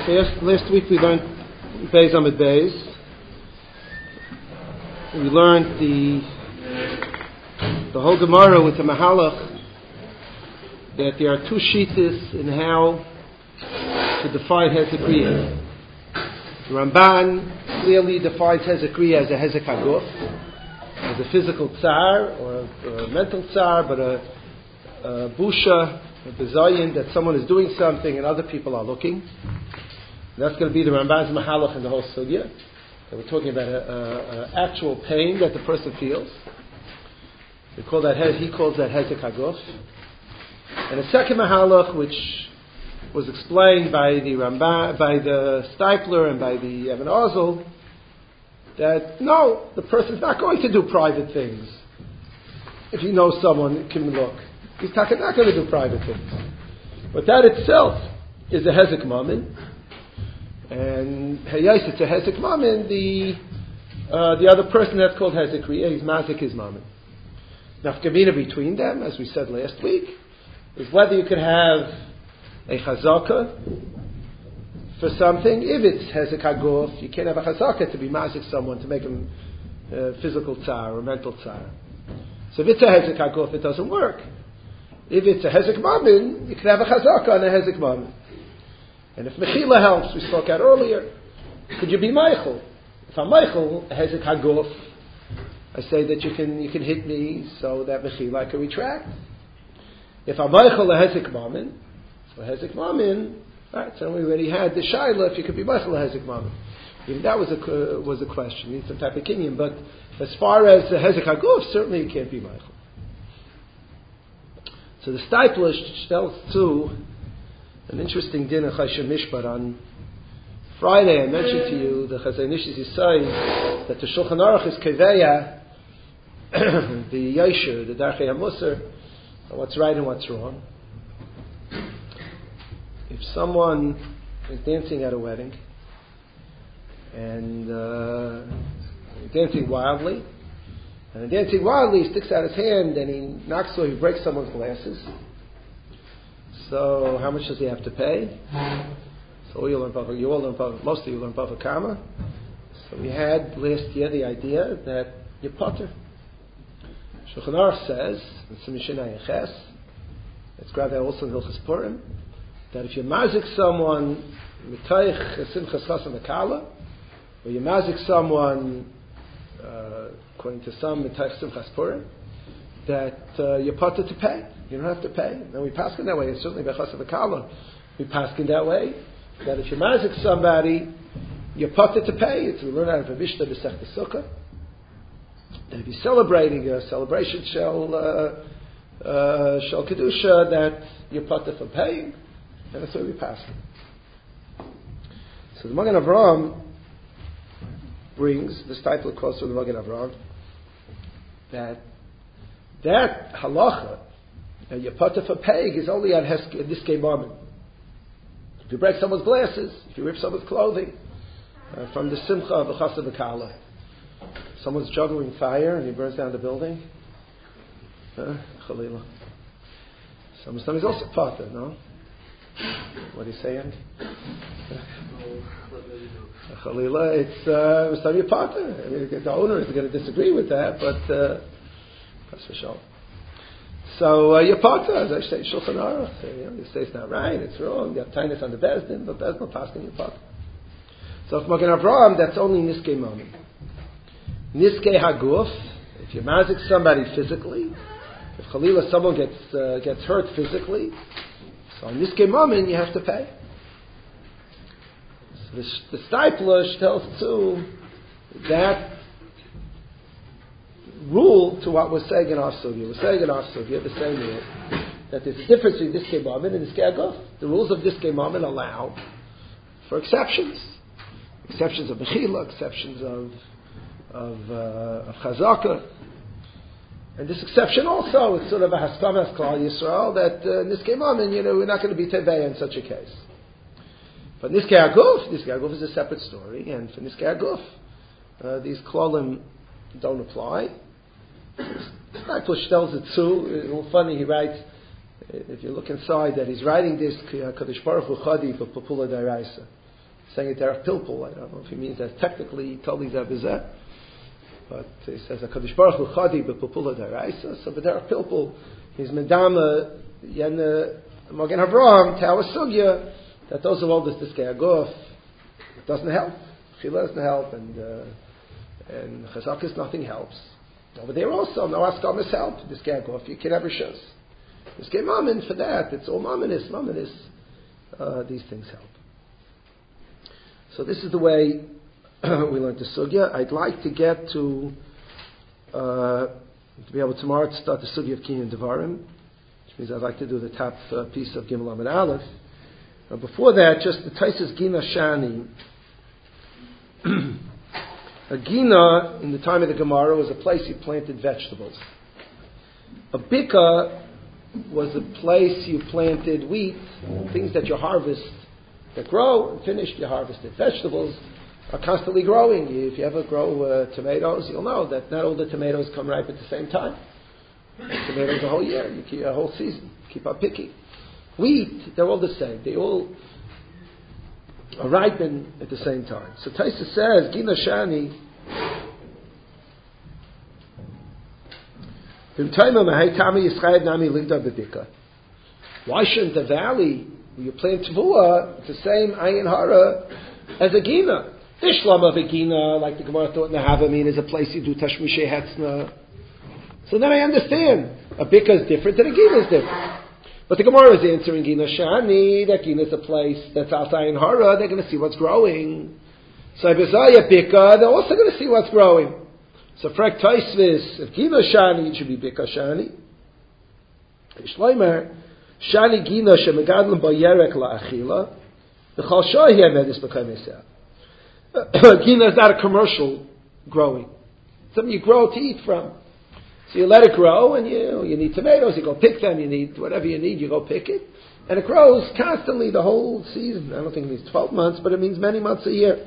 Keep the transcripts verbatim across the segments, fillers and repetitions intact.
Last, last week we learned Beis Amid Beis. We learned the the whole Gemara with the Mahalach that there are two shittas in how to define Hezek Kriya. The Ramban clearly defines Hezek Kriya as a Hezek Haguf, as a physical tsar or a, or a mental tsar, but a, a busha, a bezayin that someone is doing something and other people are looking. That's going to be the Ramban's Mahalach in the whole sugya. That we're talking about an actual pain that the person feels. We call that, he calls that Hezek Haguf. And the second Mahalach, which was explained by the Ramban, by the Stipler and by the Evan Ozel, that no, the person's not going to do private things. If he knows someone can look, he's not going to do private things. But that itself is a Hezek Mamin. And Hayais, it's a Hezek Mamin, the uh, the other person that's called Hezek Kriya, he's Mazik his Mamin. Nafkamina between them, as we said last week, is whether you could have a Chazaka for something. If it's Hezek Haguf, you can't have a Chazaka to be Mazik someone, to make him uh, physical tsar or mental tsar. So if it's a Hezek Haguf, it doesn't work. If it's a Hezek Mamin, you can have a Chazaka on a Hezek Mamin. And if Mechila helps, we spoke out earlier, could you be Meichel? If I'm Meichel, Hezek Haguf, I say that you can you can hit me so that Mechila I can retract. If I'm Meichel a Hezek Mamin, so Hezek Mamin, right, so we already had the Shaila, if you could be Meichel a Hezek Mamin. Even that was a, uh, was a question, you need some type of kinyan, but as far as the Hezek Haguf, certainly you can't be Meichel. So the Stipler tells too, an interesting din of Chayshim Mishpat. On Friday I mentioned to you the Chazanish is saying that the Shulchan Aruch is Keveya, the Yosher, the Darchei HaMusar, what's right and what's wrong. If someone is dancing at a wedding and uh, dancing wildly, and dancing wildly, he sticks out his hand and he knocks or he breaks someone's glasses. So how much does he have to pay? So you learn Bava, you all learn Bava, most of you learn Bava Kama. So we had last year the idea that you potter. Shulchan Aruch says, in Simishinai Ches, it's grabbed also in Hilchos Purim, that if you mazik someone mitaych simchas chasam akala, or you mazik someone uh, according to some mitaych simchas Purim, that uh, you're potter to pay. You don't have to pay. And we pass in that way. And certainly by chasam akala, we pass in that way. That if you mazik somebody, you're potter to pay. It's we learn out of a Mishnah B'Sechta Sukkah. That if you're celebrating a celebration shel uh, uh, shel kedusha, that you're potter for paying. And that's why we pass it. So the Magen Avraham brings, the Stipler quotes from the Magen Avraham, that that halacha, that you're potter for paying, is only on Niskei Mamin. If you break someone's glasses, if you rip someone's clothing, uh, from the simcha of the chasam v'kala, someone's juggling fire and he burns down the building, uh, chalila. Somebody's also potter, no? What are you saying? Chalila, it's uh, some potter. I mean, the owner is going to disagree with that, but uh, that's for sure. So uh, your potter, as I say, Shulchan Aruch, you know, you say it's not right, it's wrong. You have tinus on the bezdin, but there's no paskin your potter. So if Magen Avraham, that's only Niskei Mamin. Niskei Haguf, if you mazik somebody physically, if Chalila someone gets uh, gets hurt physically, so on Niskei Mamin you have to pay. So the, the Stipler tells too that rule to what we're saying in our sugya. We're saying in our sugya the same rule, that there's a difference between Niskei Mamin and Niskei Haguf. The rules of Niskei Mamin allow for exceptions. Exceptions of Mechila, exceptions of of, uh, of Chazaka. And this exception also, it's sort of a Haskamas Klal Yisrael, that uh, Niskei Mamin, you know, we're not going to be Tevei in such a case. But Niskei Haguf, Niskei Haguf is a separate story, and for Niskei Haguf, uh, these Klalim don't apply. Stipler tells it too. It's a little funny, he writes, if you look inside, that he's writing this Kadosh Baruch Hu Chadi for Papula Daraisa. saying it derech pilpul. I don't know if he means that technically totally zeh, but he says HaKadosh Baruch Hu chadi b'pilpula deraisa. So b'derech pilpul, he's medama yen Magen Avraham to our sugya that those of all this diskei aguf, it doesn't help. Chila doesn't help, and uh, and chazakis nothing helps. Over there also, no askamas help. Diskei aguf, you can have rishus. Diskei mammon for that, it's all mammonis, mammonis. Uh, these things help. So this is the way we learn the sugya. I'd like to get to uh, to be able tomorrow to start the sugya of Kinyan Devarim, which means I'd like to do the top uh, piece of Gimel Amud Aleph. Uh, before that, just the Taisus Gina Shani. A Gina, in the time of the Gemara, was a place you planted vegetables. A Bika was a place you planted wheat, things that you harvest, that grow, and finished, you harvested. Vegetables are constantly growing. If you ever grow uh, tomatoes, you'll know that not all the tomatoes come ripe at the same time. Tomatoes a whole year, you keep a whole season, keep on picking. Wheat, they're all the same. They all are ripen at the same time. So Taisa says, Gina Shani, why shouldn't the valley where you plant Tvua, it's the same Ayin Hara as a Gina? Ishlam of a Gina, like the Gemara thought in the Havamim, is a place you do Tashmishe Hetzna. So then I understand. A Bika is different and a Gina is different. But the Gemara is answering Gina Shani, that Gina is a place that's outside in Hara, they're going to see what's growing. So Ibizaya Bika, they're also going to see what's growing. So Frek Taisvis, if Gina Shani, it should be Bika Shani. Shleimer, Shani Gina Shemegadlim Bayerek La'achila, the Chal Shahi Amedis B'Kaimesah. Gina is not a commercial growing. Something you grow to eat from. So you let it grow, and you you need tomatoes, you go pick them, you need whatever you need, you go pick it. And it grows constantly the whole season. I don't think it means twelve months, but it means many months a year.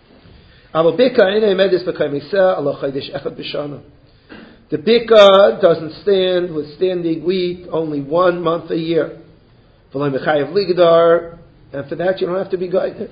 The bika doesn't stand with standing wheat only one month a year. And for that you don't have to be guided.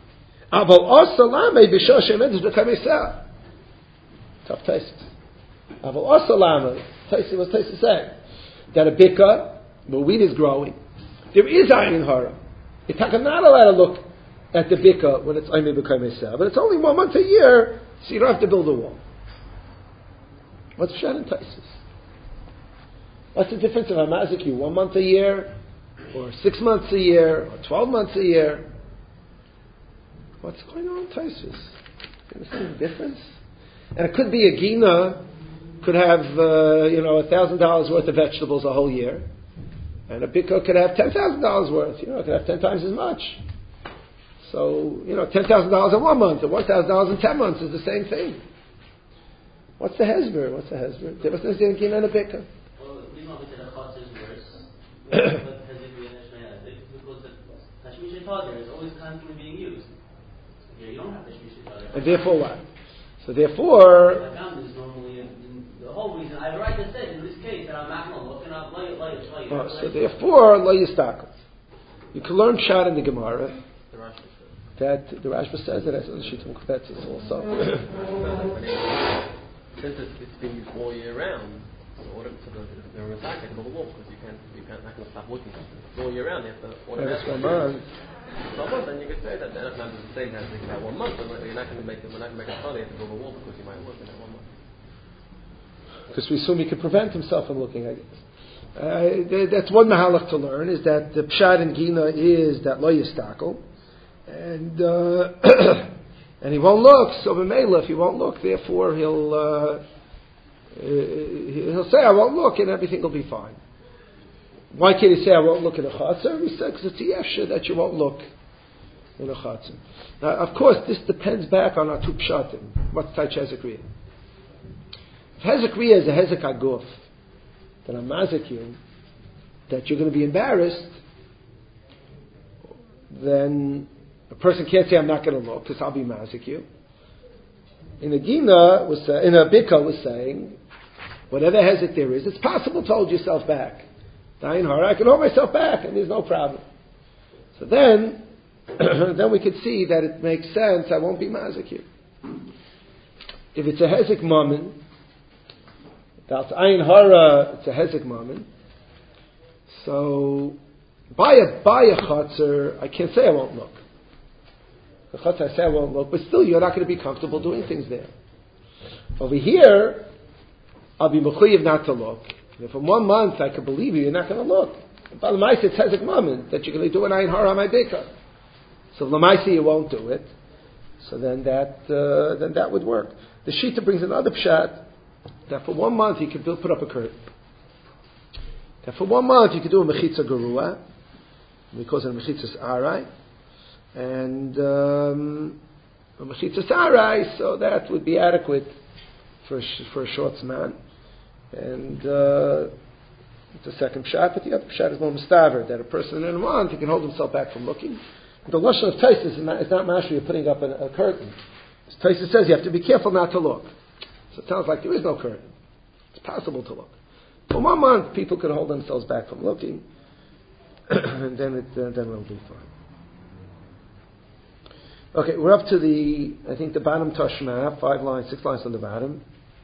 Tough taste. Aval also lama, Taisi was Taisi saying that a bika, where wheat is growing, there is ayin hara. It's not allowed to look at the bika when it's ayme b'kaimesah, but it's only one month a year, so you don't have to build a wall. What's Pshat and Taisis? What's the difference of Hamaziki? One month a year, or six months a year, or twelve months a year? What's going on in Taisis? You understand the difference? And it could be a gina. Could have, uh, you know, a thousand dollars worth of vegetables a whole year, and a bika could have ten thousand dollars worth. You know, it could have ten times as much. So, you know, ten thousand dollars in one month, and one thousand dollars in ten months is the same thing. What's the hezber? What's the hezber? There was no gina and a bika. Well, we know that the chutz is worse. But because the tashmish tader is always constantly being used. Yeah, you don't have tashmish tader. And therefore, what? So therefore. Is normally in, the whole reason I've right to say in this case that I'm not going to look and I'll lay it, lay it, lay it. Oh, so therefore, lo yistakos. You can learn Pshat in the Gemara. The Rashba that the Rashba says that as a Shittum Kvetzis also. Since it's, it's been used all year round, so order to the the recycling for the wall because you can't you can't not going to stop looking. It's all year round. You have to order That's that. one month. So one month, then you could say that they're not going to say that in that one month, but you're not going to make it. We're not going to make a study to build a wall because you might look in that one month. Because we assume he could prevent himself from looking, I guess. Uh, that's one mahalach to learn, is that the pshat in Gina is that lo yistakel, and uh, and he won't look. So b'meila, if he won't look, therefore he'll uh, he'll say I won't look, and everything will be fine. Why can't he say I won't look in a chatzar? He said because it's a yesha that you won't look in a chatzar. Now, of course, this depends back on our two pshatim. What's Taich Hezekriya? If Hezekriya is a Hezek Aguf, then I'm mazik you, that you're going to be embarrassed, then a person can't say I'm not going to look because I'll be mazik you. In a Gina, was uh, in a Bika was saying, whatever Hezek there is, it's possible to hold yourself back. I can hold myself back and there's no problem. So then, then we could see that it makes sense. I won't be mazik here. If it's a hezek mammon, that's ayin hara. It's a hezek mammon. So by a by a chutzner, I can't say I won't look. The chutzner I say I won't look, but still you're not going to be comfortable doing things there. Over here, I'll be mechuyev not to look. If in one month I can believe you, you're not going to look. But l'maisa it's hezek mammon that you're going to do an ayin hara on my bika. So l'maisa you won't do it. So then that uh, then that would work. The Shita brings another pshat that for one month you could put up a curtain. That for one month you could do a mechitza gerua. We call it a mechitza arai, and um, a mechitza arai. So that would be adequate for a, for a short man. And uh, it's a second pshat, but the other pshat is more mustaver, that a person in a month he can hold himself back from looking. The lashon of Taisus is not, is not mashri, you're putting up a, a curtain. Taisus says you have to be careful not to look. So it sounds like there is no curtain. It's possible to look. For one month, people could hold themselves back from looking, and then it uh, then it'll be fine. Okay, we're up to the I think the bottom Tashma, five lines, six lines on the bottom.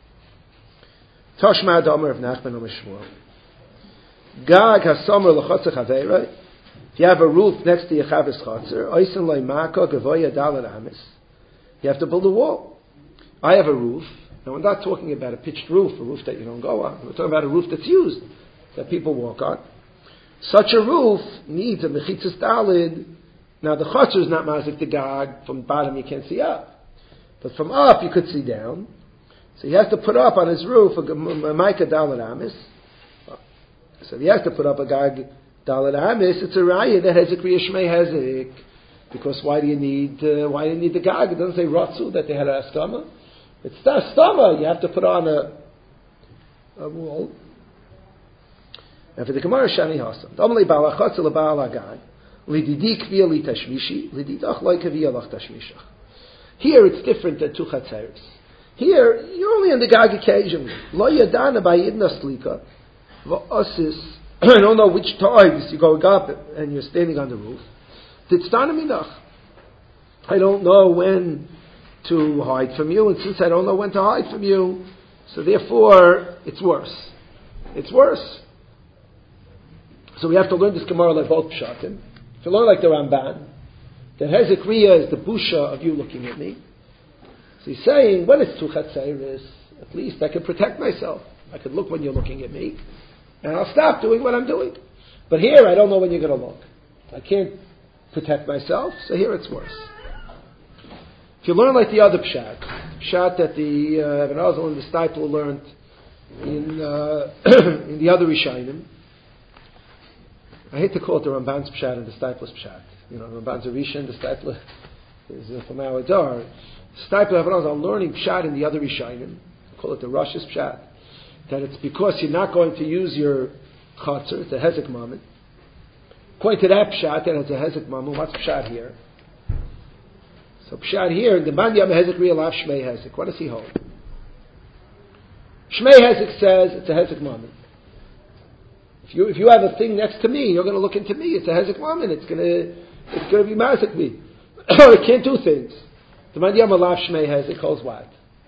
Tashma Domer of Nachman Shmuel. Gag hasomer l'chotzer chaveira. If you have a roof next to your chavis chotzer, oisen loymaka gavoya dalar amis. You have to build a wall. I have a roof. Now we're not talking about a pitched roof, a roof that you don't go on. We're talking about a roof that's used, that people walk on. Such a roof needs a mechitzas dalid. Now the chotzer is not mazik the gag. From the bottom you can't see up. But from up you could see down. So he has to put up on his roof a maika dalad amis. So he has to put up a gag dalad amis. It's a raya that has a kriya shmei hezek. Because why do you need uh, why do you need the gag? It doesn't say ratzu that they had a astama. It's the astama. You have to put on a a wall. And for the Gemara shani hasam. Damli balachatz lebal agag lididi kviya li tashmishi lididach loy kviya lach tashmishach. Here it's different than two chatzeres. Here, you're only on the gag occasionally. Lo yadana by idna slika. V'asis. I don't know which times you're going up and you're standing on the roof. Titztana minach. I don't know when to hide from you, and since I don't know when to hide from you, so therefore, it's worse. It's worse. So we have to learn this Gemara like both pshatim. If you learn like the Ramban, that Hezekriya is the busha of you looking at me. So he's saying, when it's two chatzeres, at least I can protect myself. I can look when you're looking at me, and I'll stop doing what I'm doing. But here, I don't know when you're going to look. I can't protect myself, so here it's worse. If you learn like the other pshat, pshat that the uh, Ibn Azal and the Steipler learned in uh, in the other Rishayim, I hate to call it the Ramban's pshat and the Steipler's pshat. You know, the Ramban's a Rishon, the Steipler is uh, from our Dar. Steipler Ibn Azal learning pshat in the other Rishayim, call it the Rosh's pshat, that it's because you're not going to use your chatzor, it's a hezek moment. According to that pshat, that it's a hezek mammon. What's pshat here? So pshat here, the man yam hezek real af shmei hezek. What does he hold? Shmei hezek says it's a hezek mammon. If you if you have a thing next to me, you're going to look into me. It's a hezek mammon. It's going to it's going to be mazik me. It can't do things. The man yam alaf shmei hezek holds what?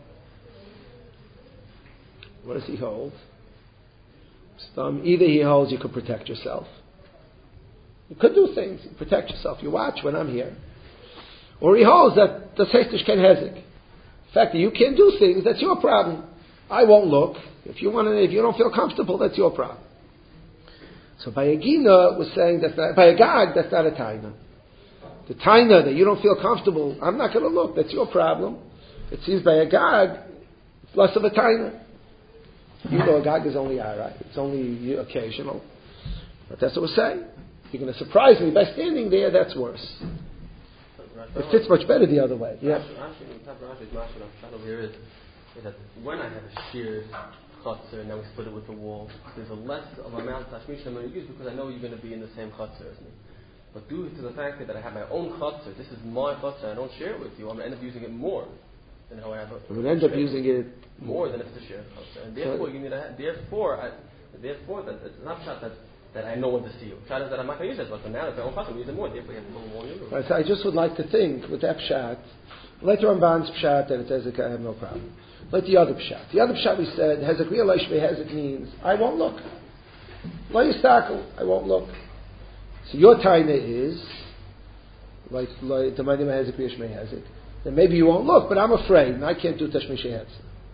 What does he hold? Um, either he holds you could protect yourself. You could do things, protect yourself. You watch when I'm here. Or he holds that the Seistish can hezek. The fact that you can't do things, that's your problem. I won't look. If you want to, if you don't feel comfortable, that's your problem. So by a Gina was saying that by a Gag, that's not a Taina. The Taina that you don't feel comfortable, I'm not going to look. That's your problem. It seems by a Gag, it's less of a Taina. You know a Gag is only Arai. It's only occasional. But that's what we're saying. You're going to surprise me by standing there, that's worse. It fits much better the other way. Yeah. Actually, the shot over here is, is that when I have a sheared chutzner and then we split it with the wall, there's a less of amount of tashmish I'm going to use because I know you're going to be in the same chutzner as me. But due to the fact that I have my own chutzner, this is my chutzner, I don't share it with you, I'm going to end up using it more than how I have it. You would end up using it more than if it's a shared chutzner. And therefore, you need to have, therefore, I, therefore, that it's not shot that that I know when to see you. Pshat is that I'm not going to use it as much, but now that I'm going to use it more, therefore you have to pull more you. Right, so I just would like to think with that pshat, like the Ramban's pshat that it says I have no problem. Like the other pshat. The other pshat we said, Hezek real Hezek means, I won't look. Lo yistakel, I won't look. So your taina is, like the Manim Hezek real Hezek, then maybe you won't look, but I'm afraid, and I can't do Tashmei Hezek.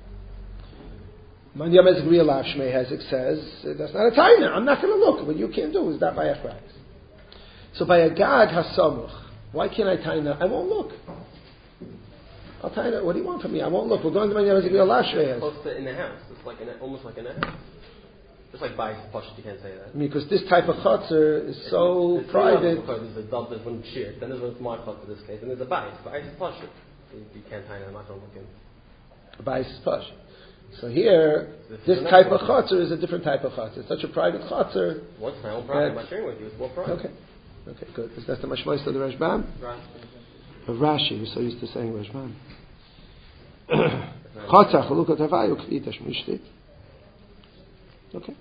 Manim Hezek real Hezek says, that's not a taina, I'm not going to look. What you can't do is not by a practice. So by a gag hasamuch, why can't I taina? I won't look. I'll taina, what do you want from me? I won't look. We're going to Manim Hezek real Hezek. Close to in the house. It's like in a, almost like in a house. Just like bias posh, you can't say that. Because this type of chutzner is so it's, it's private. Because there's a dub, there's one shear, then there's one smart chutzner in this case, and there's a bias. Bias is posh. You, you can't tie I'm not going to look in. A bias is posh. So here, this, this type of chutzner is a different type of chutzner. It's such a private chutzner. What's my own private? I'm not sharing with you. It's more private. Okay. Okay, good. Because that's the mashmais of the Rashbam. Of Rashi, we're so used to saying Rashbam. Chatzah, chalukot havayu, kvi tashmishtit. Okay.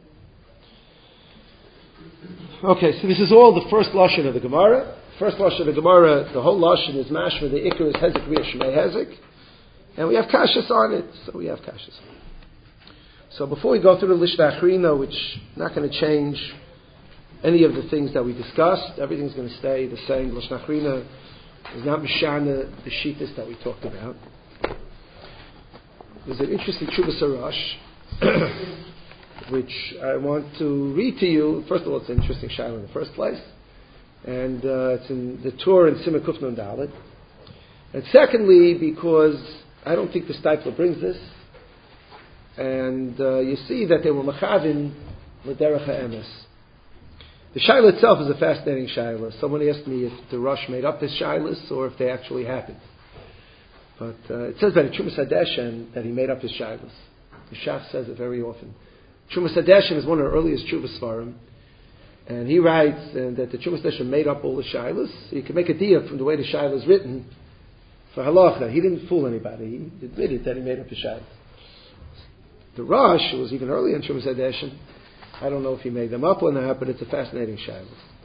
Okay, so this is all the first lashon of the Gemara. First lashon of the Gemara, the whole lashon is mashma. The ikar is hezek v'yah shmei hezek, and we have kashas on it. So we have kashas. So before we go through the lishna achrina, which is not going to change any of the things that we discussed, everything's going to stay the same. Lishna achrina is not mishana the shittas that we talked about. There's an interesting Tshuvas Harash, which I want to read to you. First of all, it's an interesting shayla in the first place, and uh, it's in the Torah in Simon Kuf Nun Dalet. And secondly, because I don't think the Steipler brings this, and uh, you see that they were machavin l'derech ha'emes. The shayla itself is a fascinating shayla. Someone asked me if the Rosh made up his shaylas or if they actually happened. But uh, it says by the Trumas Hadeshen that he made up his shaylas. The Shach says it very often. Trumas Hadeshen is one of the earliest Chuvas Svarim, and he writes uh, that the Trumas Hadeshen made up all the shaylas. So you can make a deal from the way the shayla is written for halacha. He didn't fool anybody. He admitted that he made up the shaylas. The Rosh, who was even earlier in Trumas Hadeshen, I don't know if he made them up or not, but it's a fascinating shayla.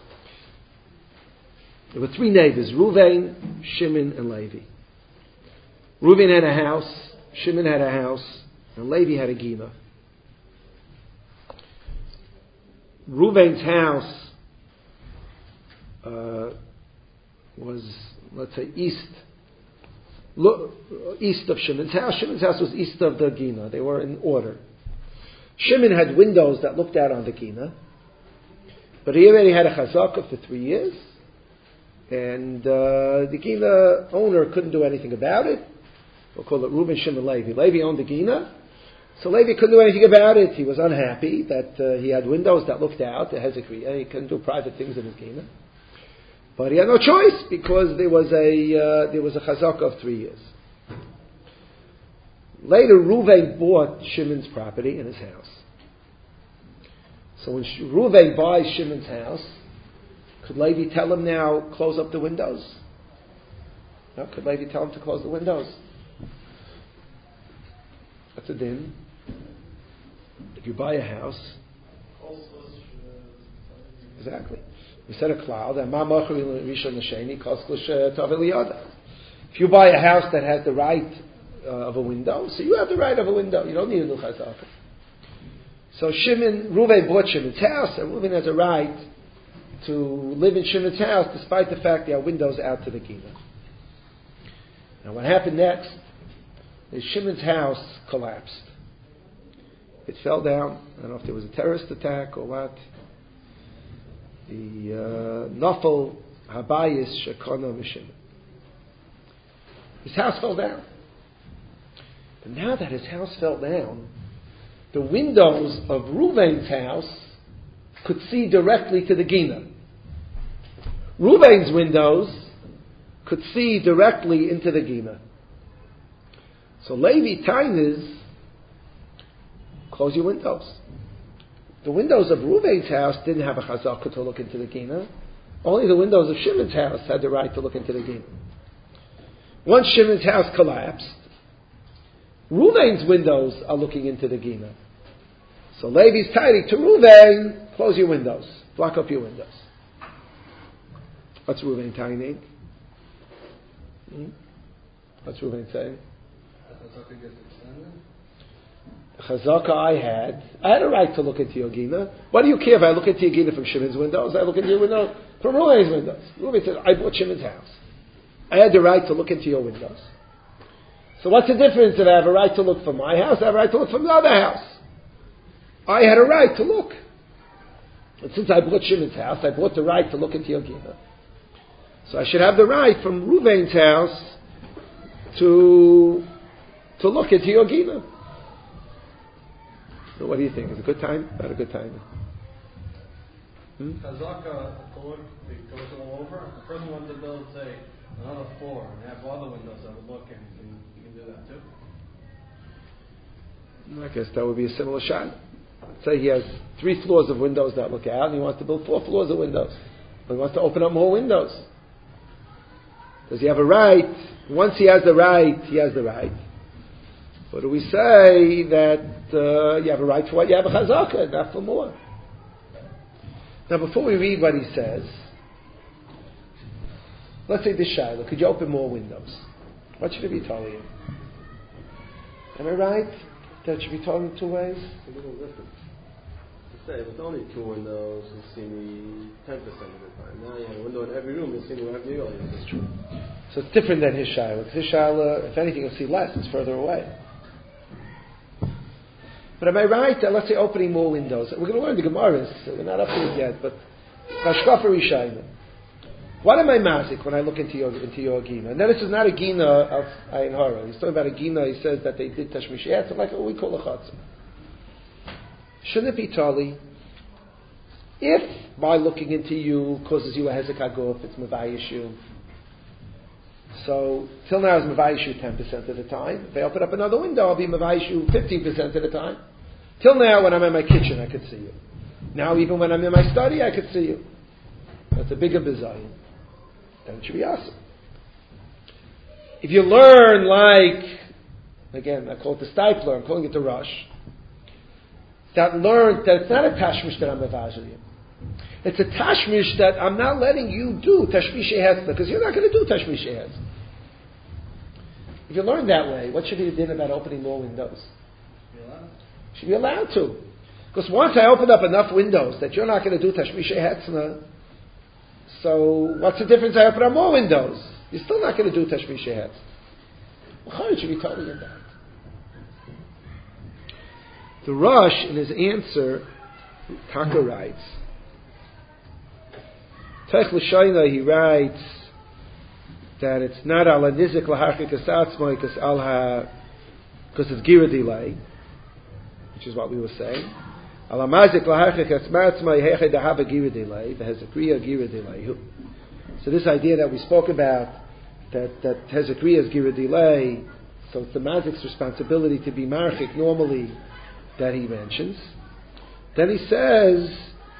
There were three neighbors: Ruvain, Shimon, and Levi. Reuben had a house, Shimon had a house, and Levi had a gina. Reuben's house uh, was, let's say, east, lo, east of Shimon's house. Shimon's house was east of the gina. They were in order. Shimon had windows that looked out on the gina, but he already had a chazakah for three years, and uh, the gina owner couldn't do anything about it. We'll call it Reuben, Shimon, Levi. Levi owned the Gina, so Levi couldn't do anything about it. He was unhappy that uh, he had windows that looked out, the Hezekiah. He couldn't do private things in his Gina. But he had no choice because there was a uh, there was a chazakah of three years. Later, Reuven bought Shimon's property in his house. So when Reuven buys Shimon's house, could Levi tell him now, close up the windows? No, could Levi tell him to close the windows? That's a din. If you buy a house, exactly. We said a cloud, and if you buy a house that has the right uh, of a window, so you have the right of a window. You don't need a new chazakah. So Shimon, Reuven bought Shimon's house, and Reuven has a right to live in Shimon's house, despite the fact there are windows out to the Gina. Now, what happened next? is Shimon's house collapsed. It fell down. I don't know if there was a terrorist attack or what. The Nafal Habayis Shekona Mishim. His house fell down. But now that his house fell down, the windows of Reuven's house could see directly to the Gina. Reuven's windows could see directly into the Gina. So Levi Tainis, close your windows. The windows of Reuven's house didn't have a chazakah to look into the Gina. Only the windows of Shimon's house had the right to look into the Gina. Once Shimon's house collapsed, Reuven's windows are looking into the Gina. So Levi's tidy to Reuven, Close your windows. Block up your windows. What's Reuven telling? Hmm? What's Reuven saying? Chazaka I had. I had a right to look into your Gina. What do you care if I look into your Gina from Shimon's windows? I look into your window from Reuven's windows. Reuven said, I bought Shimon's house. I had the right to look into your windows. So what's the difference if I have a right to look from my house? I have a right to look from the other house. I had a right to look. And since I bought Shimon's house, I bought the right to look into your Gina. So I should have the right from Reuven's house to to look into your Gina. So what do you think? Is it a good time? Not a good time. Hmm? Chazaka, it goes all over. The person wants to build, say, another floor and have other windows that would look in. You can do that too. I guess that would be a similar shot. Say he has three floors of windows that look out, and he wants to build four floors of windows. But he wants to open up more windows. Does he have a right? Once he has the right, he has the right. But do we say that uh, you have a right for what you have a chazaka, not for more? Now, before we read what he says, let's say this Shiloh, could you open more windows? What should it be telling you? Am I right? That should be told in two ways? It's a little different. To say, if it's only two windows, you'll see me ten percent of the time. Now you have a window in every room, you'll see me wherever you go. That's true. So it's different than his Shiloh. Because his Shiloh, if anything, you'll see less. It's further away. But am I right that, let's say, opening more windows? We're going to learn the Gemaras, so we're not up to it yet, but Hashkafa Rishayim. What am I mazik when I look into your into your Gina? Now this is not a Gina of Ayin Hara. He's talking about a Gina, he says that they did Tashmish Yetz, like what we call a Chatzah. Shouldn't it be Tali? If by looking into you causes you a Hezek Haguf, it's Mavayish you. So, till now it's Mavayish you ten percent of the time. If I open up another window, I'll be Mavayish you fifteen percent of the time. Till now, when I'm in my kitchen, I could see you. Now, even when I'm in my study, I could see you. That's a bigger bizayin. Then it should be awesome. If you learn like, again, I call it the Stipler, I'm calling it the Rush, that learned that it's not a tashmish that I'm Mavajil you. It's a tashmish that I'm not letting you do tashmish Hetzla, because you're not going to do tashmish Hetzla. If you learn that way, what should be the din about opening more windows? You should be allowed to. Because once I open up enough windows that you're not going to do tashmish Hetzla, so what's the difference? I open up more windows. You're still not going to do tashmish Hetzla. Well, it should be totally in that. The Rush, in his answer, Taka writes, Teich L'Shayna, he writes that it's not ala nizik laharchik asatzmoi, because al ha, because it's gira delay, which is what we were saying. Ala mazik laharchik atzmatzmoi heche dahaba gira delay, the hezekriya gira delay. So this idea that we spoke about, that that hezekriya is gira delay, so it's the mazik's responsibility to be marchik normally, that he mentions. Then he says,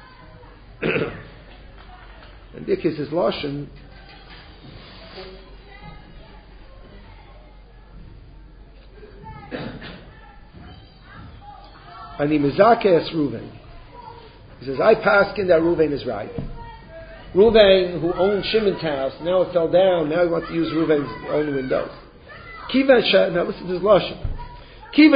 and Dik is his Lashon, Ani Mizake es Reuven. He says, I paskin that Reuven is right. Reuven, who owned Shimon's house, now it fell down, now he wants to use Reuven's own windows. Kiva Shah, now listen to his Lashon. Since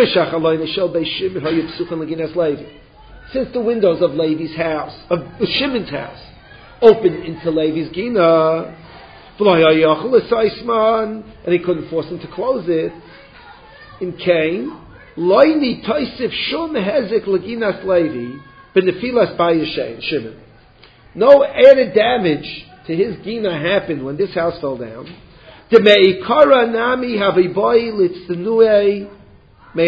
the windows of Levi's house, of Shimon's house, opened into Levi's Gina, and he couldn't force him to close it, in Cain, no added damage to his Gina happened when this house fell down. In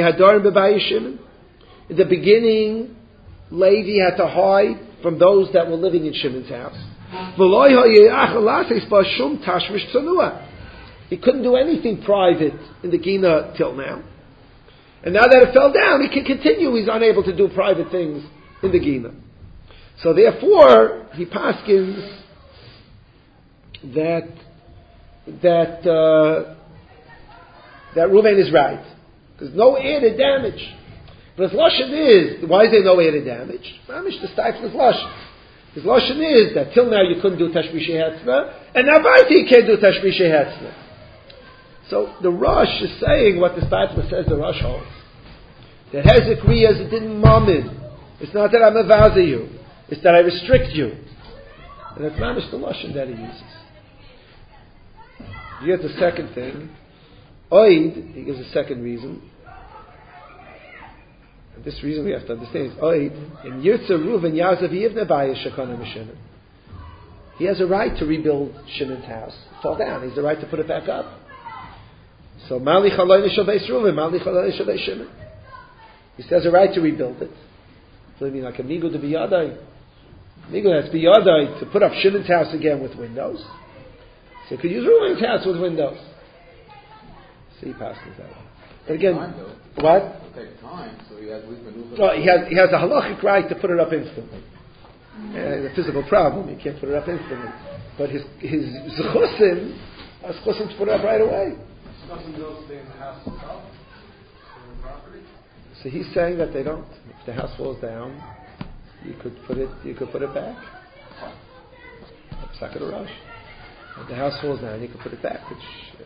the beginning, Levi had to hide from those that were living in Shimon's house. He couldn't do anything private in the Gina till now. And now that it fell down, he can continue. He's unable to do private things in the Gina. So therefore, he paskins that that uh, that Reuven is right. There's no added damage. But his lashon is, why is there no way to damage? Mamish, the stifle is lashon. His lashon is that till now you couldn't do tashmishe hetzna, and now Baiti you can't do tashmishe hetzna. So the Rosh is saying what the stifle says the Rosh holds. That Hezek Riyah it didn't mammon. It's not that I'm avaza you. It's that I restrict you. And that's mamish the lashon that he uses. Here's the second thing. Oid, he gives a second reason. And this reason we have to understand is Oid, in Yirtzeh Ruven Yazav Yivne Baya Shekana Mishinim. He has a right to rebuild Shimon's house. Fall down. He has the right to put it back up. So Mali Chaloy Nishal Beis Ruven, Mali Chaloy Nishal Beis Shimon. He has a right to rebuild it. So I mean like a Migu to Biyadai. Migu has Biyadai to put up Shimon's house again with windows. So he could use Ruven's house with windows. See, he passes that way. But again, time, what? It'll take time, so he has at least maneuver. Well, he has he has a halachic right to put it up instantly. Mm-hmm. Uh, the physical problem, he can't put it up instantly. But his his zechusim has zechusim to put it up right away. Doesn't those stay in the house itself? In the property? So he's saying that they don't. If the house falls down, you could put it you could put it back. Psak Rush. If the house falls down, you could put it back. Which. Uh,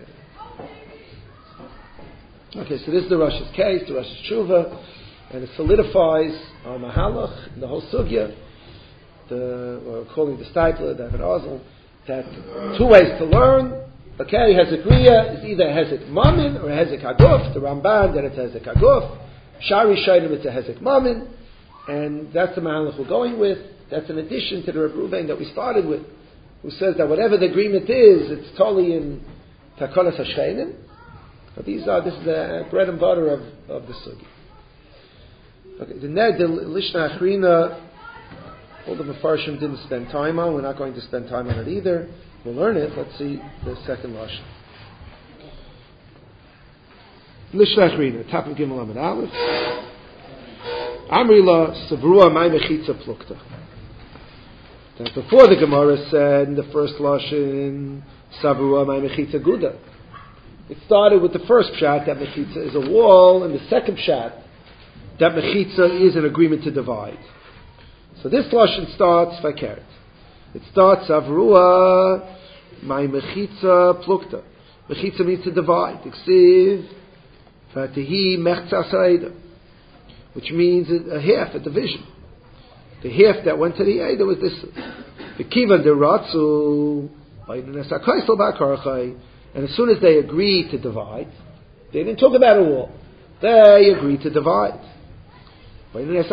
Okay, so this is the Rosh's case, the Rosh's tshuva, and it solidifies our mahalach in the whole sugya, the, or calling the Steipler, David Ozel, that two ways to learn. Okay, Hezek Riyah is either Hezek Mamin or Hezek Haguf. The Ramban that it's Hezek Haguf. Shari Shainim it's a Hezek Mamin, and that's the mahalach we're going with. That's an addition to the Reb Ruvain that we started with, who says that whatever the agreement is, it's totally in Takolas Hashcheinim. But these are, this is the bread and butter of, of the sugi. Okay, the Ned, the Lishna Achrina, all the Mefarshim didn't spend time on. We're not going to spend time on it either. We'll learn it. Let's see the second Lashon. Lishna Achrina, top of Gimel Amid Aleph. Amrila Savrua Mai Mechitza Plukta. That before the Gemara said in the first Lashon, Savrua Mai Mechitza Guda. It started with the first pshat, that mechitza is a wall, and the second pshat, that mechitza is an agreement to divide. So this lashon starts fakert. It starts avrua, my mechitza plukta. Mechitza means to divide. Iksiv, fatihi mechza saida, which means a half, a division. The half that went to the Eidah was this. The kivan de ratzu, ba'idun esakaisel ba'karchai. And as soon as they agreed to divide, they didn't talk about a wall. They agreed to divide. Again,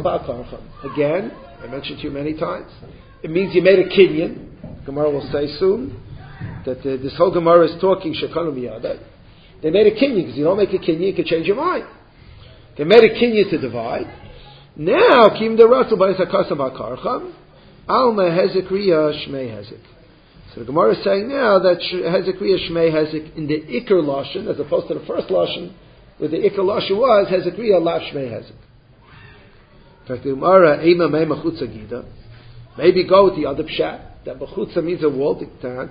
I mentioned to you many times, it means you made a kinyan. Gemara will say soon that uh, this whole Gemara is talking shekanu miyada. They made a kinyan, because you don't make a kinyan, you can change your mind. They made a kinyan to divide. Now, kim deratu ba'isakasa ba'karcham, alma hezek riyah shmei hezek. So the Gemara is saying now that Hezek Riyah Shmei Hezek in the Iker Lashon, as opposed to the first Lashon, where the Iker Lashon was Hezek Riyah Lav Shmei Hezek. In fact, the Gemara Eima Mei Mechutza Gida. Maybe go with the other pshat that Mechutza means a wall. Diktan.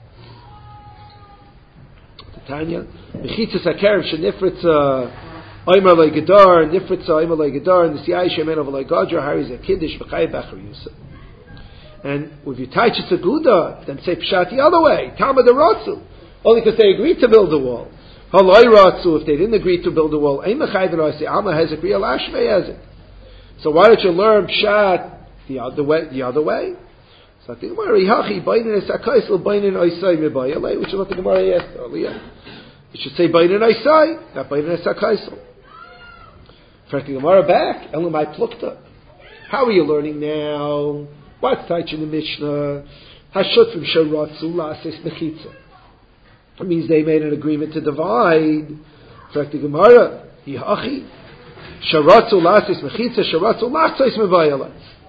Tanya Mechitza Sakerim Shenifritza Oimer Loi Gedar Nifritza Oimer Loi Gedar and the Siyai Shemen of Loi Gadra Hari Zakidish B'Chai Bachar Yusuf. And if you touch it's a Guda, then say Pshat the other way. Talmud Ratzu. Only because they agreed to build a wall. Haloi Ratzu, if they didn't agree to build a wall, Ein Mechayven I say Alma Hezek Riyah Lashmei Hezek. So why don't you learn Pshat the other way? The other way? So I think Gemara Yihachi Bainin Esakaisel Bainin Oisai Mebayalei, which is what the Gemara asked earlier. You should say Bainin Oisai, not Bainin Esakaisel. Frankly, Gemara back. Elamai Plukta. How are you learning now? What's touch in the Mishnah? Hashutrim Sharatzu Lasis Mechitza. It means they made an agreement to divide. Correct the Gemara. Yihachi. Sharatzu Lasis Mechitza. Sharatzu Lasis Mevayala.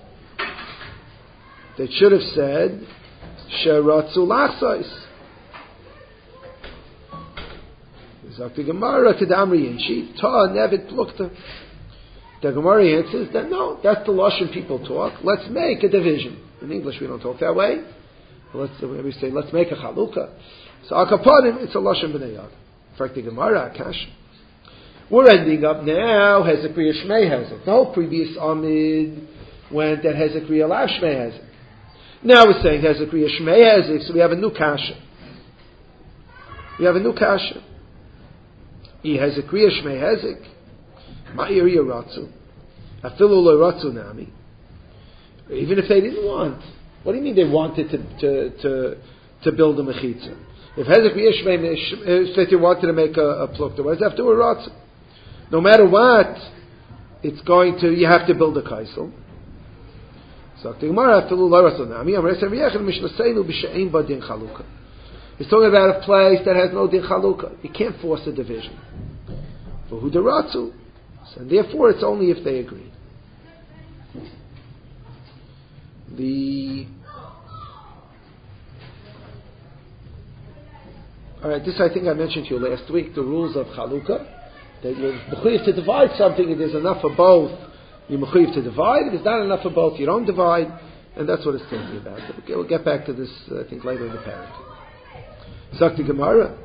They should have said Sharatzu Lasis. Zok the Gemara to Damri and she Ta Nevid Plukta. The Gemara answers that no, that's the Lashon people talk. Let's make a division. In English we don't talk that way. Let's we say let's make a chalukah. So akapanim, it's a Lashon b'nei Yad. In fact, the Gemara Akash We're ending up now, Hezekiah Shmei Hezek. The whole previous Amid went that Hezekiah Lav Shmei Hezek. Now we're saying Hezekiah Shmei Hezek, so we have a new kasha. We have a new kasha. I Hezekiah Shmei Hezek, Ma'ir Yaratzu, Afilu Lo Ratzu Nami. Even if they didn't want, what do you mean they wanted to to to, to build a mechitza? If Hezekiah Shmei said you wanted to make a, a plukta, what does it have to do with Ratzu? No matter what, it's going to, you have to build a kaisel. So the Gemara Afilu Lo Ratzu Nami. Amar Esav Yechad Mishnaseinu B'She'ein Ba Din Chalukah. He's talking about a place that has no din chalukah. You can't force a division. For who deratzu, and therefore it's only if they agree. The all right, this I think I mentioned to you last week. The rules of chalukah, that you're mechuyev to divide something. If there's enough for both, you're mechuyev to divide. If there's not enough for both, you don't divide, and that's what it's thinking about. Okay, we'll get back to this, I think, later in the parak. Zakti Gemara.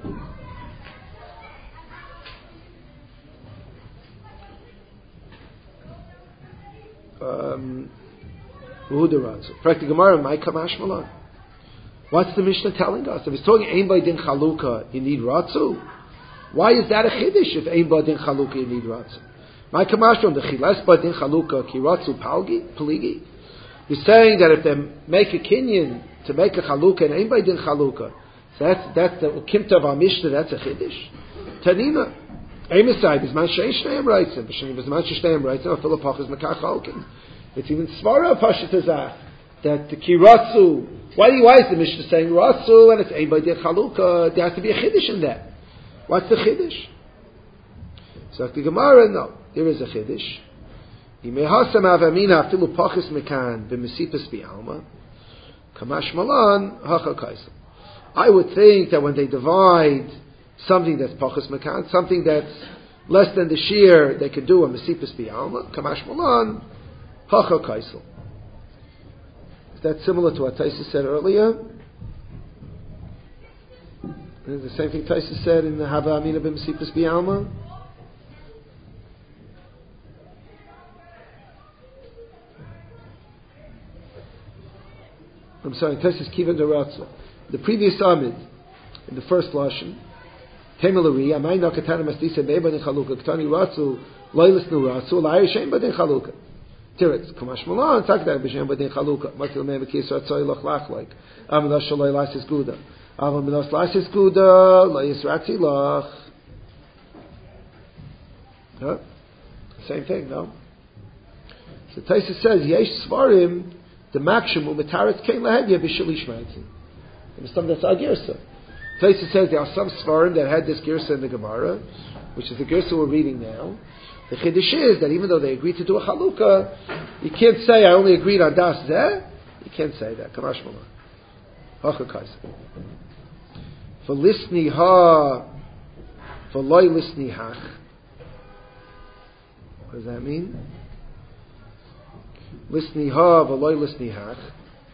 Um, Prakti Gemara, my Kamash Malan. What's the Mishnah telling us? If it's talking Ein Ba Din Chalukah, you need Ratzu. Why is that a Chiddush if Ein Ba Din Chalukah, you need Ratzu? My Kamash Malan, the Chiles Ba Din Chalukah, Ki Ratzu Palgi, Peligi. He's saying that if they make a kinyan to make a Chalukah and Ein Ba Din Chalukah, so that's that's the Ukimta of our Mishnah. That's a chiddush. Tanina, Amisai Bisman Shein Shneim Reitzim, Bisman Shein Reitzim, Philippach is Mekach Halkin. It's even Svara Pashat Azach that the Kiratzu. Why why is the Mishnah saying Ratzu and it's Ein Ba Din Chalukah? There has to be a chiddush in that. What's the chiddush? So the Gemara, no, there is a chiddush. Imehasam Avamina Afilu Pachis Mekan b'Mesipas Bi'alma Kamash Malan Hacha Kaisel. I would think that when they divide something that's pachas mekan, something that's less than the shear, they could do a mesipus bi'alma, kamash malan, hacha kaisel. Is that similar to what Taisa said earlier? Is the same thing Taisa said in the Hava Amina b'mesipus bi'alma? I'm sorry, Taisa's kivan deratzu. The previous Amid, in the first Lashon, Temelari, Amay Nakatana Mastisa Beba Din Chalukah, Ktani Ratzu, Loilis Nu Ratzu, Lai Shem Badin Chalukah. Tiritz, Kamash Malan, Takda B'Shem Badin Chalukah, Matil Mem Bekis Ratzoi Loch Lach like, Amilash Shaloi Lasis Guda, Amilash Lasis Guda, Lois Ratzi Loch. Huh? Same thing, no? So Taisa says, Yesh Svarim, the Makshim, Umetaretz Kein Lahevya B'Shalish Maitzim. Some that's our girsa. Taisa says there are some svarim that had this girsa in the Gemara, which is the girsa we're reading now. The chiddush is that even though they agreed to do a chalukah, you can't say I only agreed on das zeh. You can't say that. Kamash Malan. Hacha kaisa. For lisni ha, for loy lisni hach. What does that mean? Lisni ha, for loy lisni hach.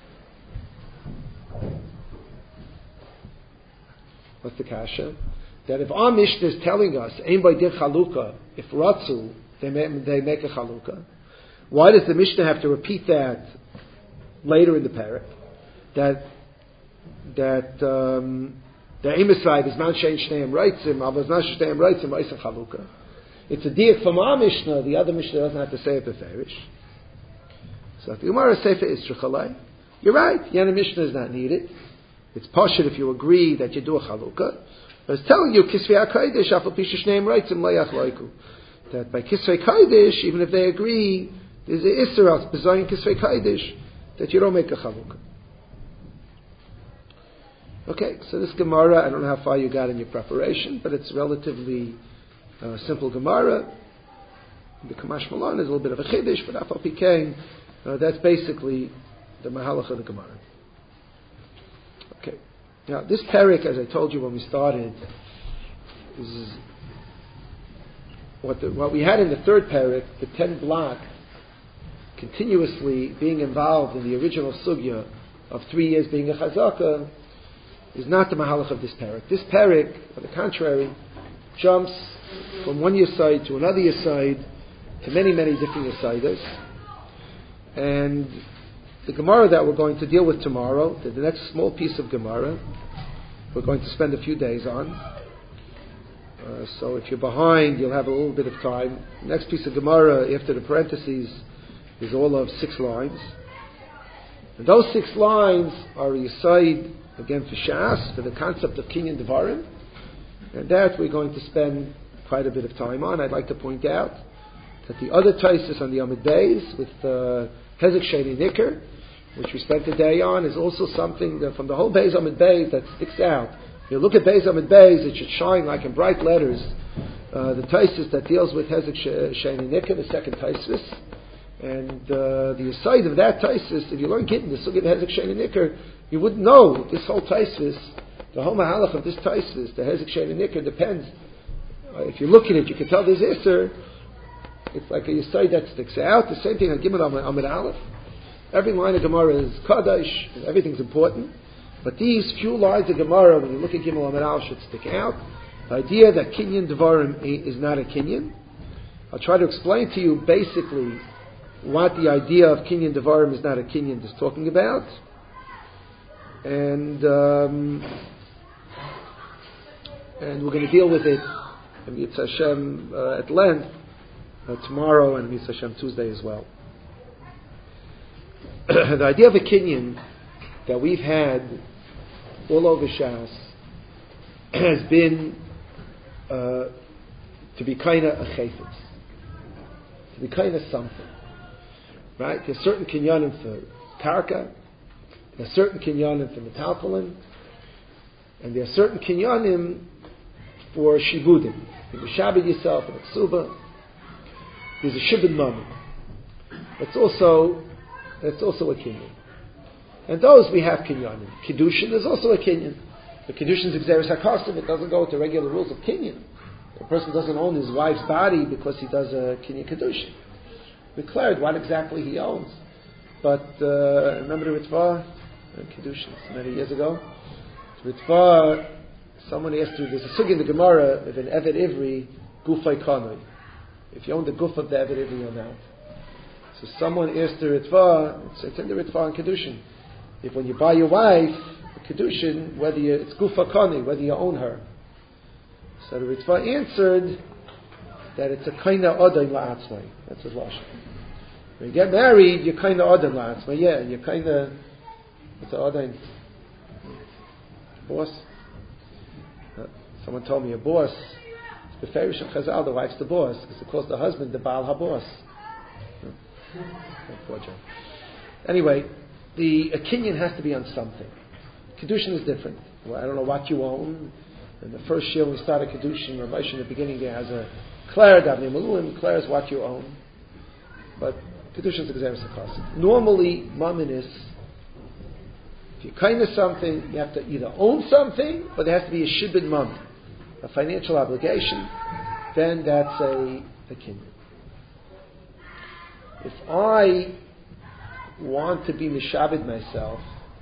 What's the kasha? That if our Mishnah is telling us, Ein Ba Din Chalukah, if Ratzu, they make, they make a Chalukah, why does the Mishnah have to repeat that later in the parak? That, that, um, the Emisai is Man Shein Shneim Reitzim, Avaz Man Shneim Reitzim, Reitzim Chalukah. It's a diak from our Mishnah, the other Mishnah doesn't have to say it beferish. So the Gemara Sefer is Shechalai. You're right, Yana Mishnah is not needed. It's pashut if you agree that you do a chalukah. But it's telling you, Kisvei HaKodesh, Afal Pisha Shneim Reitzim Le'ach Loiku. That by Kisvei Kodesh, even if they agree, there's an Isser, B'zayin Kisvei Kodesh, that you don't make a chalukah. Okay, so this Gemara, I don't know how far you got in your preparation, but it's relatively uh, simple Gemara. The Kamash Malan is a little bit of a Chiddush, but Afal Pikein, uh, that's basically the Mahalach of the Gemara. Okay. Now, this parak, as I told you when we started, is what, the, what we had in the third parak, the ten block, continuously being involved in the original sugya of three years being a chazaka, is not the mahalach of this parak. This parak, on the contrary, jumps from one Yesod to another Yesod to many, many different Yesodas. And the Gemara that we're going to deal with tomorrow, the next small piece of Gemara, we're going to spend a few days on. Uh, so if you're behind, you'll have a little bit of time. The next piece of Gemara, after the parentheses, is all of six lines. And those six lines are a Yesod, again, for Shas, for the concept of Kinyan Devarim. And that we're going to spend quite a bit of time on. I'd like to point out that the other Taisus on the Amid Beis, with uh, Hezek Sheni Nicker, which we spent a day on, is also something that from the whole Beis Amid Beis that sticks out. If you look at Beis Amid Beis, it should shine like in bright letters. Uh, the Taisus that deals with Hezek Sheni Nicker, the second Taisus. And uh, the aside of that Taisus, if you learn Gittin, the Sugya of Hezek Sheni Nicker, you wouldn't know this whole Taisus, the whole Mahalach of this Taisus, the Hezek Sheni Nicker, depends. Uh, if you look at it, you can tell there's Isser. It's like a Yesod that sticks out. The same thing on Gimel Amid Aleph. Every line of Gemara is Kaddish, and everything's important. But these few lines of Gemara, when you look at Gimel Amid Aleph, should stick out. The idea that Kinyan Devarim is not a Kinyan. I'll try to explain to you basically what the idea of Kinyan Devarim is not a Kinyan is talking about. And um, and we're going to deal with it, Yitz Hashem, uh, at length, Uh, tomorrow and Mitzvah Hashem Tuesday as well. The idea of a Kinyan that we've had all over Shas has been uh, to be kind of a chayfetz, to be kind of something, right? There's certain Kinyanim for Karka, there's certain Kinyanim for Metaltalin, and there's certain Kinyanim for Shibudim. You Meshabed yourself in a Ksuba. There's a Shibud Mammon. That's also that's also a Kinyan. And those we have Kinyanim. Kiddushin is also a Kinyan. The Kiddushin is Xeris HaKosim. It doesn't go with the regular rules of Kinyan. A person doesn't own his wife's body because he does a Kinyan Kiddushin. We declared what exactly he owns. But uh, remember the Ritva? Kiddushin, many years ago. The Ritva, someone asked you, there's a sugya in the Gemara of an Eved Ivri, Gufay Kanoi. If you own the guf of the Eved Ivri, you're not. So someone asked the Ritva, it's in the Ritva on Kiddushin. If when you buy your wife, a Kiddushin, whether you, it's gufa kani, whether you own her. So the Ritva answered that it's a kind of odin la'atzmai. That's his lashon. When you get married, you're kind of odin la'atzmai. Yeah, you're kind of, what's an odin? Boss? Uh, someone told me a boss. The Ferish of Chazal, the wife's the boss, because it calls the husband the Baal HaBoss. Oh, anyway, the a Kinyan has to be on something. Kiddushin is different. Well, I don't know what you own. In the first year when we started Kiddushin, Rav Moshe in the beginning there has a Claire, Davnei Maluim, Claire is what you own. But Kiddushin is Xeris HaKosim. Normally, Mammon is, if you're kind of something, you have to either own something, or there has to be a Shibud Mammon, a financial obligation, then that's a, a Kinyan. If I want to be Mishabed myself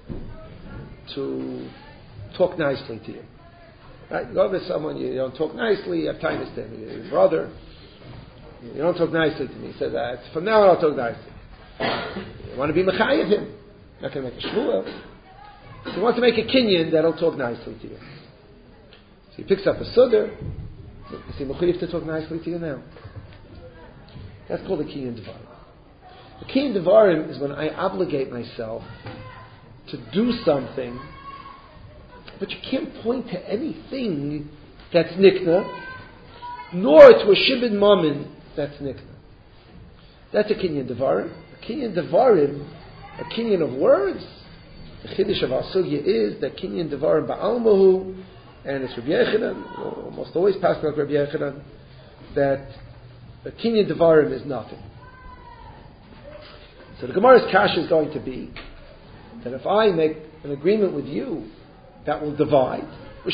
to talk nicely to you, right? You go over to someone, you don't talk nicely, you have time to stand with your brother, you don't talk nicely to me. He says, ah, from now on I'll talk nicely. You want to be Mechayev him, not going to make a shmua. So you want to make a Kinyan that'll talk nicely to you. So he picks up a sudar. Is he mechuyev to talk nicely to you now? That's called a Kinyan Devarim. The Kinyan Devarim is when I obligate myself to do something, but you can't point to anything that's nikna, nor to a Shibud Mammon that's nikna. That's a Kinyan Devarim. A Kinyan Devarim, a Kinyan of words. The Chiddush of our sugya is that Kinyan Devarim ba'almahu, and it's Rabbi Yechanan, almost always passed like Rabbi Yechanan, that a Kinyan Devarim is nothing. So the Gemara's kasha is going to be that if I make an agreement with you that will divide,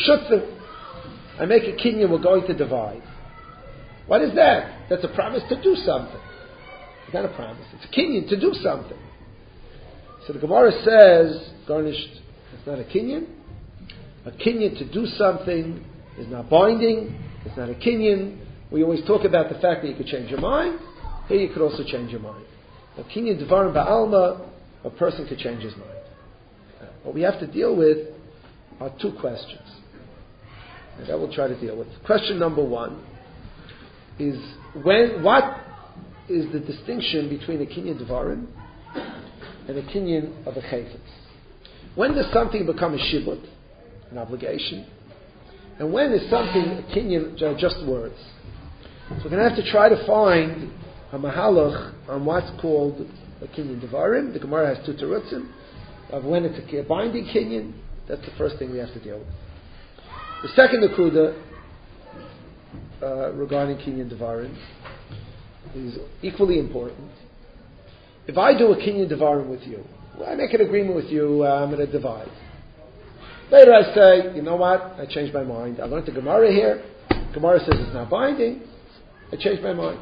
I make a Kinyan, we're going to divide. What is that? That's a promise to do something. It's not a promise. It's a Kinyan to do something. So the Gemara says, garnished, it's not a Kinyan. A Kinyan to do something is not binding. It's not a kinyan. We always talk about the fact that you could change your mind. Here you could also change your mind. A kinyan dvarim ba'alma, a person could change his mind. What we have to deal with are two questions. And that we'll try to deal with. Question number one is when what is the distinction between a kinyan dvarim and a kinyan of a chayfetz? When does something become a shibut, an obligation? And when is something a kinyan just words? So we're going to have to try to find a mahalach on what's called a kinyan devarim. The Gemara has two terutzim of when it's a binding kinyan. That's the first thing we have to deal with. The second akuda uh, regarding kinyan devarim is equally important. If I do a kinyan devarim with you, well, I make an agreement with you, uh, I'm going to divide. Later I say, you know what, I changed my mind. I learned the Gemara here. Gemara says it's not binding. I changed my mind.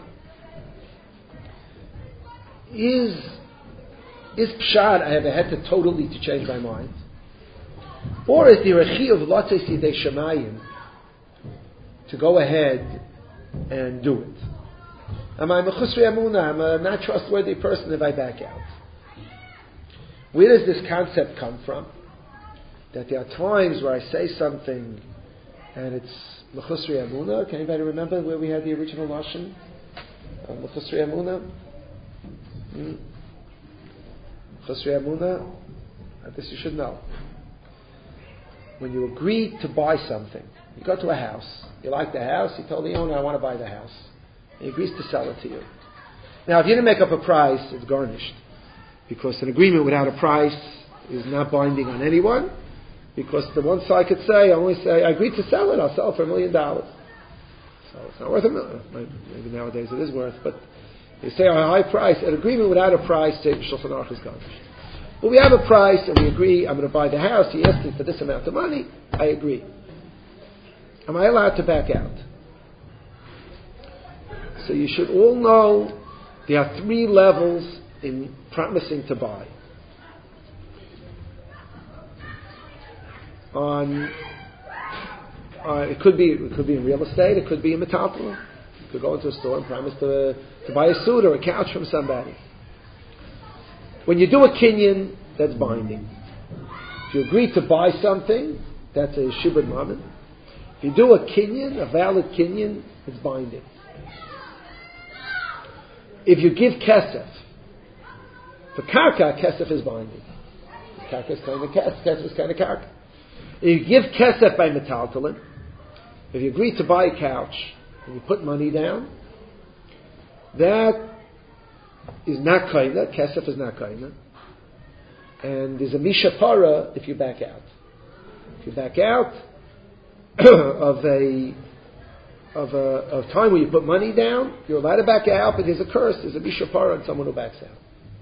Is is pshad I have a head to totally to change my mind? Or is the rechi of lotzei sidei shemayim to go ahead and do it? Am I mechusri amuna? Am I a not trustworthy person if I back out? Where does this concept come from? That there are times where I say something and it's mechusri amuna. Can anybody remember where we had the original lashon? Uh, mechusri amuna. Hmm? Mechusri amuna. This you should know. When you agree to buy something, you go to a house. You like the house. You told the owner, "I want to buy the house." He agrees to sell it to you. Now, if you didn't make up a price, it's garnished, because an agreement without a price is not binding on anyone. Because the one side could say, I only say, I agreed to sell it, I'll sell it for a million dollars. So it's not worth a million. Maybe nowadays it is worth, but you say a high price, an agreement without a price, say, Shulchan Aruch is garnished. But we have a price and we agree, I'm going to buy the house, he asked me for this amount of money, I agree. Am I allowed to back out? So you should all know there are three levels in promising to buy. On, uh, it could be it could be in real estate, it could be in metaltalin. You could go into a store and promise to to buy a suit or a couch from somebody. When you do a kinyan, that's binding. If you agree to buy something, that's a shibud mammon. If you do a kinyan, a valid kinyan, it's binding. If you give kesef, for karka, kesef is binding. Karka is kind of kesef, kesef is kind of karka. If you give kesef by metaltalin, if you agree to buy a couch and you put money down, that is not kaina. Kesef is not kaina, and there's a mishapara if you back out. If you back out of a of a of time where you put money down, you're allowed to back out, but there's a curse. There's a mishapara on someone who backs out.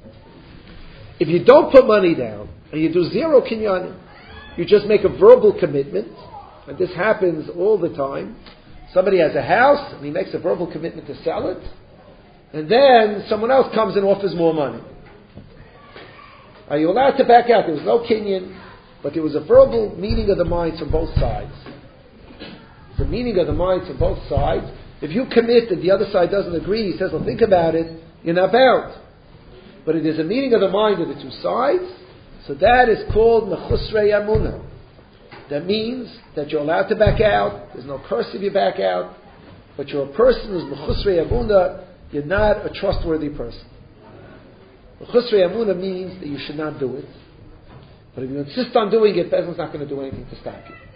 If you don't put money down and you do zero kinyanim, you just make a verbal commitment, and this happens all the time. Somebody has a house, and he makes a verbal commitment to sell it, and then someone else comes and offers more money. Are you allowed to back out? There was no kinyan, but there was a verbal meeting of the minds from both sides. The meeting of the minds from both sides. If you commit and the other side doesn't agree, he says, well, think about it, you're not bound. But it is a meeting of the mind of the two sides, so that is called mechusrei amuna. That means that you're allowed to back out. There's no curse if you back out. But you're a person who's mechusrei amuna. You're not a trustworthy person. Mechusrei amuna means that you should not do it. But if you insist on doing it, Bezdin's not going to do anything to stop you.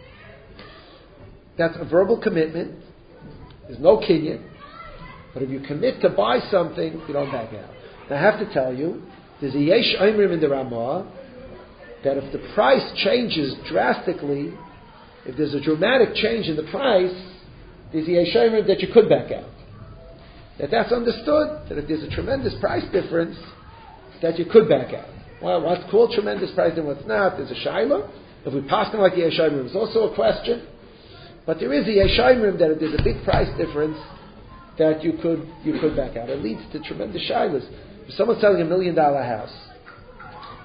That's a verbal commitment. There's no kinyan. But if you commit to buy something, you don't back out. Now I have to tell you, there's a yesh oimrim in the Ramah, that if the price changes drastically, if there's a dramatic change in the price, there's a yesh oimrim that you could back out. That that's understood, that if there's a tremendous price difference, that you could back out. Well, what's called tremendous price and what's not, there's a shaila. If we pass them like a yesh oimrim, it's also a question. But there is a yesh oimrim that if there's a big price difference, that you could you could back out. It leads to tremendous shailas. If someone's selling a million dollar house,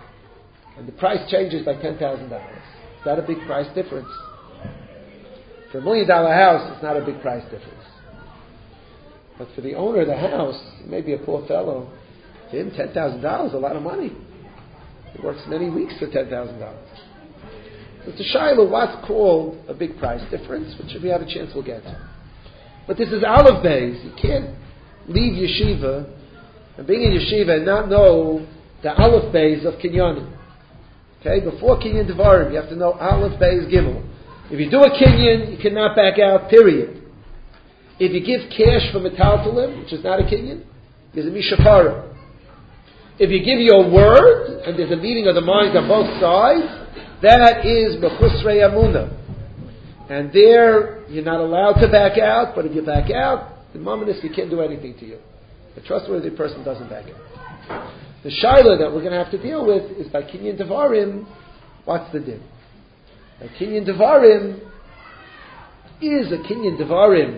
and the price changes by ten thousand dollars, is that a big price difference? For a million dollar house, it's not a big price difference. But for the owner of the house, he may be a poor fellow. For him, ten thousand dollars is a lot of money. He works many weeks for ten thousand dollars. So it's a shiloh, what's called a big price difference, which if we have a chance we'll get to. But this is Aleph Beis. You can't leave yeshiva and being in yeshiva and not know the Aleph Beis of Kinyanim. Okay, before Kinyan Devarim, you have to know Aleph Beis Gimel. If you do a Kinyan, you cannot back out, period. If you give cash for metaltalim, which is not a Kinyan, there's a Mishapara. If you give your word, and there's a meeting of the minds on both sides, that is Mechusrei Amunah. And there, you're not allowed to back out, but if you back out, the moment we can't do anything to you. A trustworthy person doesn't back out. The shaila that we're going to have to deal with is by Kinyan Devarim, what's the din? By Kinyan Devarim, is a Kinyan Devarim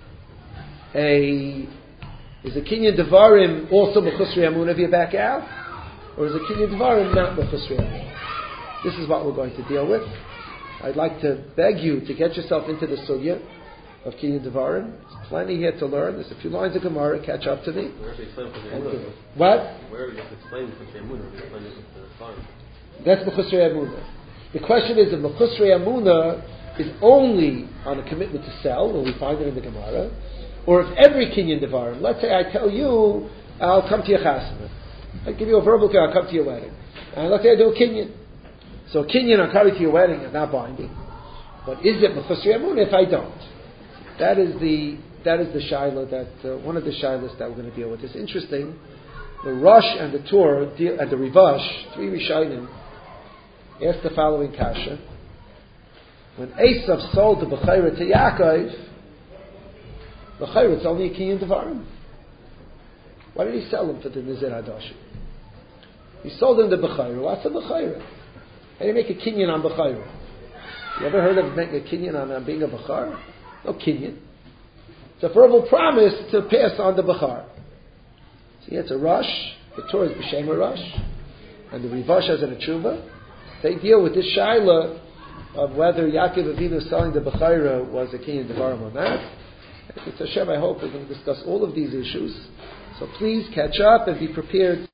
a is a Kinyan Devarim also Mechusrei Amunah if you back out? Or is a Kinyan Devarim not Mechusrei Amunah? This is what we're going to deal with. I'd like to beg you to get yourself into the sugya of Kinyan Devarim. There's plenty here to learn. There's a few lines of Gemara. Catch up to me. What? Where you have to explain Mechusrei Amunah, you explain it with the farm. That's Mechusrei Amunah. The question is if Mechusrei Amunah is only on a commitment to sell, when we find it in the Gemara, or if every Kinyan Devarim, let's say I tell you, I'll come to your chasana. I give you a verbal, I'll come to your wedding. And let's say I do a Kinyan. So Kinyan, I'm coming to your wedding, is not binding. But is it Mechusrei Amunah if I don't? That is the that is the shaila that uh, one of the shailas that we're going to deal with. It's interesting. The Rosh and the Tur deal, and the Rivash, three Rishonim, asked the following kasha: when Esav sold the Bechayra to Yaakov, Bechayra it's only a Kinyan Devarim. Why did he sell him for the Nizir Hadash? He sold him the Bechayra. What's a Bechayra? How do you make a Kinyan on Bechayra? You ever heard of making a Kinyan on, on being a Bechar? No Kinyan. It's a verbal promise to pass on the Bechar. See, it's a Rosh. The Torah is B'Shem Rosh. And the Rivash has a Tshuva. They deal with this shaila of whether Yaakov Avinu selling the Bechayra was a Kinyan Devarim or not. It's Hashem, I hope we're going to discuss all of these issues. So please catch up and be prepared.